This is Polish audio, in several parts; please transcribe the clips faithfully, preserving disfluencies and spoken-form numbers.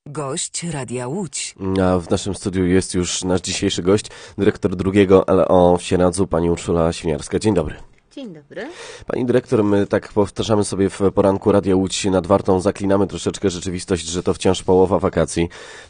Gość Radia Łódź. A w naszym studiu jest już nasz dzisiejszy gość, dyrektor drugiego L O w Sieradzu, pani Urszula Świniarska. Dzień dobry. Dzień dobry. Pani dyrektor, my tak powtarzamy sobie w poranku Radia Łódź nad Wartą, zaklinamy troszeczkę rzeczywistość, że to wciąż połowa wakacji,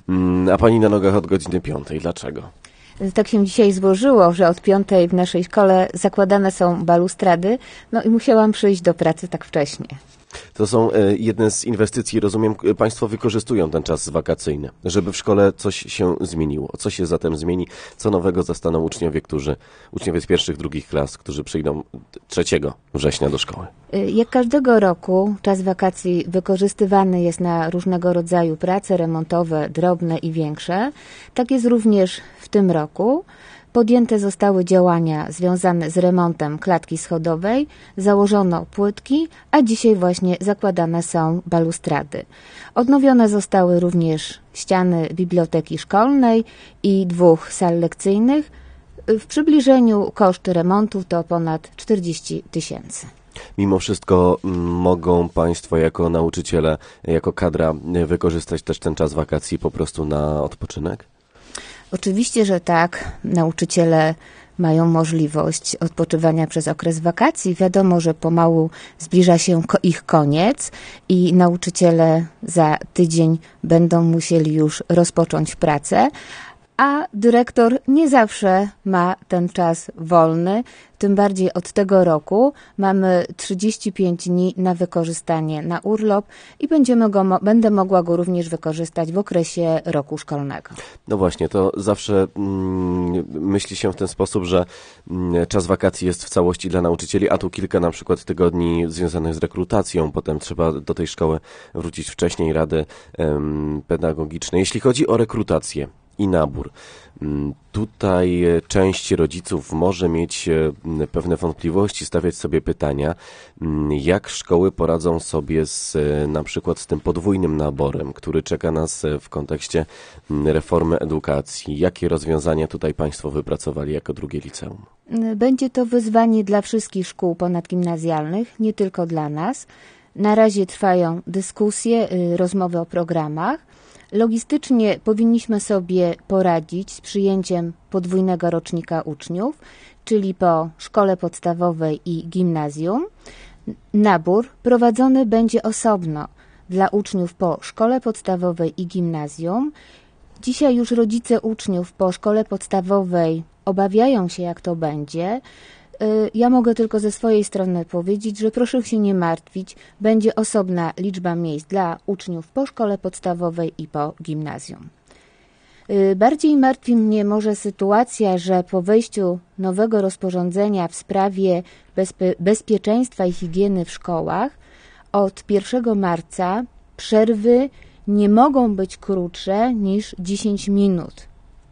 a pani na nogach od godziny piątej. Dlaczego? Tak się dzisiaj złożyło, że od piątej w naszej szkole zakładane są balustrady, no i musiałam przyjść do pracy tak wcześnie. To są jedne z inwestycji, rozumiem, państwo wykorzystują ten czas wakacyjny, żeby w szkole coś się zmieniło. Co się zatem zmieni? Co nowego zastaną uczniowie, którzy, uczniowie z pierwszych, drugich klas, którzy przyjdą trzeciego września do szkoły? Jak każdego roku czas wakacji wykorzystywany jest na różnego rodzaju prace remontowe, drobne i większe. Tak jest również w tym roku. Podjęte zostały działania związane z remontem klatki schodowej, założono płytki, a dzisiaj właśnie zakładane są balustrady. Odnowione zostały również ściany biblioteki szkolnej i dwóch sal lekcyjnych. W przybliżeniu koszt remontu to ponad czterdzieści tysięcy. Mimo wszystko mogą państwo jako nauczyciele, jako kadra wykorzystać też ten czas wakacji po prostu na odpoczynek? Oczywiście, że tak. Nauczyciele mają możliwość odpoczywania przez okres wakacji. Wiadomo, że pomału zbliża się ich koniec i nauczyciele za tydzień będą musieli już rozpocząć pracę, a dyrektor nie zawsze ma ten czas wolny. Tym bardziej od tego roku mamy trzydzieści pięć dni na wykorzystanie na urlop i będziemy go, będę mogła go również wykorzystać w okresie roku szkolnego. No właśnie, to zawsze mm, myśli się w ten sposób, że mm, czas wakacji jest w całości dla nauczycieli, a tu kilka na przykład tygodni związanych z rekrutacją, potem trzeba do tej szkoły wrócić wcześniej, rady em, pedagogiczne. Jeśli chodzi o rekrutację i nabór, tutaj część rodziców może mieć pewne wątpliwości, stawiać sobie pytania, jak szkoły poradzą sobie z, na przykład z tym podwójnym naborem, który czeka nas w kontekście reformy edukacji. Jakie rozwiązania tutaj państwo wypracowali jako drugie liceum? Będzie to wyzwanie dla wszystkich szkół ponadgimnazjalnych, nie tylko dla nas. Na razie trwają dyskusje, rozmowy o programach. Logistycznie powinniśmy sobie poradzić z przyjęciem podwójnego rocznika uczniów, czyli po szkole podstawowej i gimnazjum. Nabór prowadzony będzie osobno dla uczniów po szkole podstawowej i gimnazjum. Dzisiaj już rodzice uczniów po szkole podstawowej obawiają się, jak to będzie. Ja mogę tylko ze swojej strony powiedzieć, że proszę się nie martwić, będzie osobna liczba miejsc dla uczniów po szkole podstawowej i po gimnazjum. Bardziej martwi mnie może sytuacja, że po wejściu nowego rozporządzenia w sprawie bezpie- bezpieczeństwa i higieny w szkołach od pierwszego marca przerwy nie mogą być krótsze niż dziesięć minut.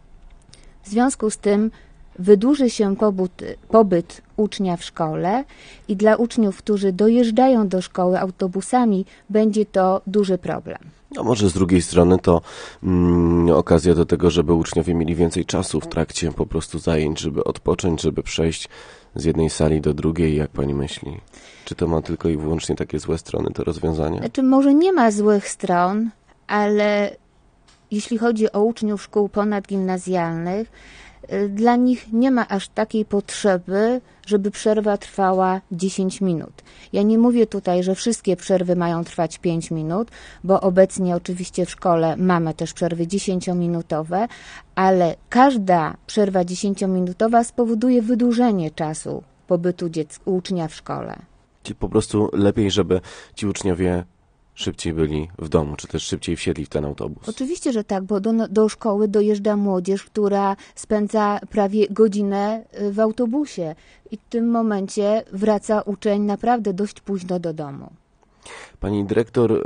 W związku z tym wydłuży się pobyt, pobyt ucznia w szkole i dla uczniów, którzy dojeżdżają do szkoły autobusami, będzie to duży problem. No może z drugiej strony to mm, okazja do tego, żeby uczniowie mieli więcej czasu w trakcie po prostu zajęć, żeby odpocząć, żeby przejść z jednej sali do drugiej, jak pani myśli? Czy to ma tylko i wyłącznie takie złe strony, to rozwiązanie? Znaczy, może nie ma złych stron, ale jeśli chodzi o uczniów szkół ponadgimnazjalnych, dla nich nie ma aż takiej potrzeby, żeby przerwa trwała dziesięć minut. Ja nie mówię tutaj, że wszystkie przerwy mają trwać pięć minut, bo obecnie oczywiście w szkole mamy też przerwy dziesięciominutowe, ale każda przerwa dziesięciominutowa spowoduje wydłużenie czasu pobytu dziecka, ucznia w szkole. Czyli po prostu lepiej, żeby ci uczniowie szybciej byli w domu, czy też szybciej wsiedli w ten autobus? Oczywiście, że tak, bo do, do szkoły dojeżdża młodzież, która spędza prawie godzinę w autobusie i w tym momencie wraca uczeń naprawdę dość późno do domu. Pani dyrektor,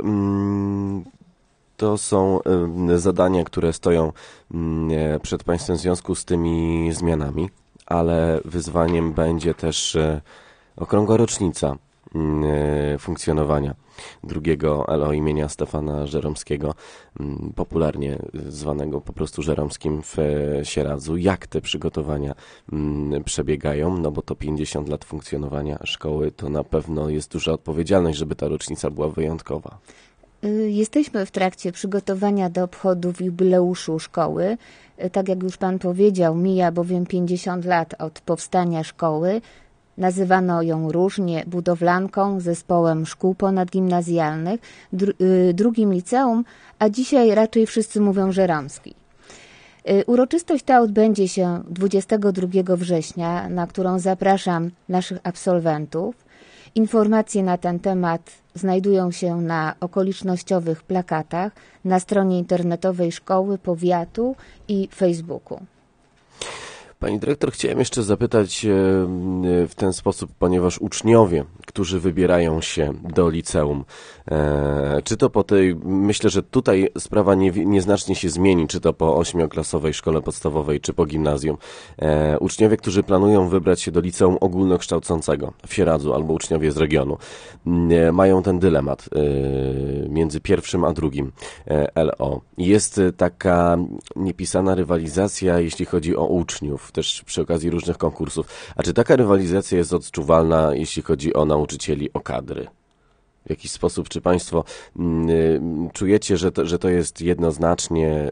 to są zadania, które stoją przed państwem w związku z tymi zmianami, ale wyzwaniem będzie też okrągła rocznica funkcjonowania drugiego L O imienia Stefana Żeromskiego, popularnie zwanego po prostu Żeromskim w Sieradzu. Jak te przygotowania przebiegają? No bo to pięćdziesiąt lat funkcjonowania szkoły, to na pewno jest duża odpowiedzialność, żeby ta rocznica była wyjątkowa. Y, Jesteśmy w trakcie przygotowania do obchodów jubileuszu szkoły. Y, Tak jak już Pan powiedział, mija bowiem pięćdziesiąt lat od powstania szkoły. Nazywano ją różnie, budowlanką, zespołem szkół ponadgimnazjalnych, dru- y, drugim liceum, a dzisiaj raczej wszyscy mówią, że Ramski. Y, Uroczystość ta odbędzie się dwudziestego drugiego września, na którą zapraszam naszych absolwentów. Informacje na ten temat znajdują się na okolicznościowych plakatach, na stronie internetowej szkoły, powiatu i Facebooku. Pani dyrektor, chciałem jeszcze zapytać e, w ten sposób, ponieważ uczniowie, którzy wybierają się do liceum, e, czy to po tej, myślę, że tutaj sprawa nie, nieznacznie się zmieni, czy to po ośmioklasowej szkole podstawowej, czy po gimnazjum. E, uczniowie, którzy planują wybrać się do liceum ogólnokształcącego w Sieradzu albo uczniowie z regionu, e, mają ten dylemat e, między pierwszym a drugim e, L O. Jest taka niepisana rywalizacja, jeśli chodzi o uczniów, też przy okazji różnych konkursów. A czy taka rywalizacja jest odczuwalna, jeśli chodzi o nauczycieli, o kadry? W jakiś sposób, czy Państwo y, czujecie, że to, że to jest jednoznacznie,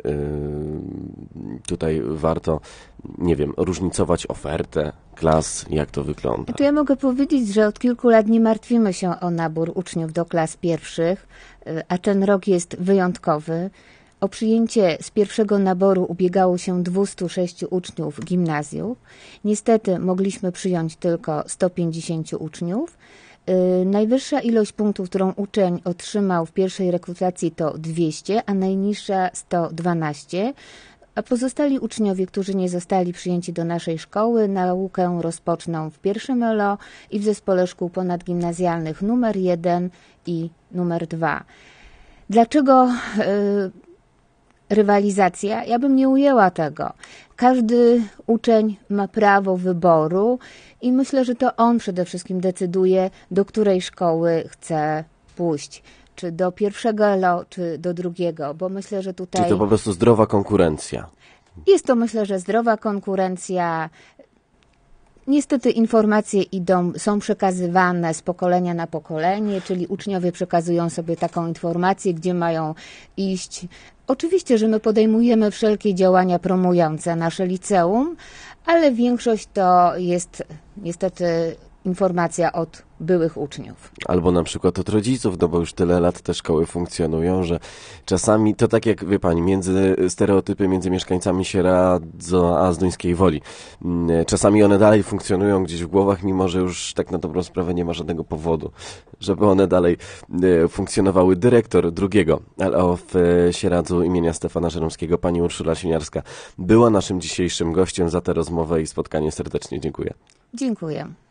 y, tutaj warto, nie wiem, różnicować ofertę klas, jak to wygląda? To ja mogę powiedzieć, że od kilku lat nie martwimy się o nabór uczniów do klas pierwszych, y, a ten rok jest wyjątkowy. O przyjęcie z pierwszego naboru ubiegało się dwieście sześć uczniów gimnazjów. Niestety mogliśmy przyjąć tylko sto pięćdziesiąt uczniów. Yy, najwyższa ilość punktów, którą uczeń otrzymał w pierwszej rekrutacji, to dwieście, a najniższa sto dwanaście. A pozostali uczniowie, którzy nie zostali przyjęci do naszej szkoły, naukę rozpoczną w pierwszym L O i w zespole szkół ponadgimnazjalnych numer jeden i numer dwa. Dlaczego yy, rywalizacja? Ja bym nie ujęła tego. Każdy uczeń ma prawo wyboru i myślę, że to on przede wszystkim decyduje, do której szkoły chce pójść. Czy do pierwszego L O, czy do drugiego, bo myślę, że tutaj... Czy to po prostu zdrowa konkurencja? Jest to, myślę, że zdrowa konkurencja. Niestety informacje idą, są przekazywane z pokolenia na pokolenie, czyli uczniowie przekazują sobie taką informację, gdzie mają iść. Oczywiście, że my podejmujemy wszelkie działania promujące nasze liceum, ale większość to jest niestety informacja od byłych uczniów. Albo na przykład od rodziców, no bo już tyle lat te szkoły funkcjonują, że czasami to tak jak, wie pani, między stereotypy między mieszkańcami Sieradza a Zduńskiej Woli. Czasami one dalej funkcjonują gdzieś w głowach, mimo że już tak na dobrą sprawę nie ma żadnego powodu, żeby one dalej funkcjonowały. Dyrektor drugiego L O w Sieradzu imienia Stefana Żeromskiego, pani Urszula Sieniarska, była naszym dzisiejszym gościem. Za tę rozmowę i spotkanie serdecznie dziękuję. Dziękuję.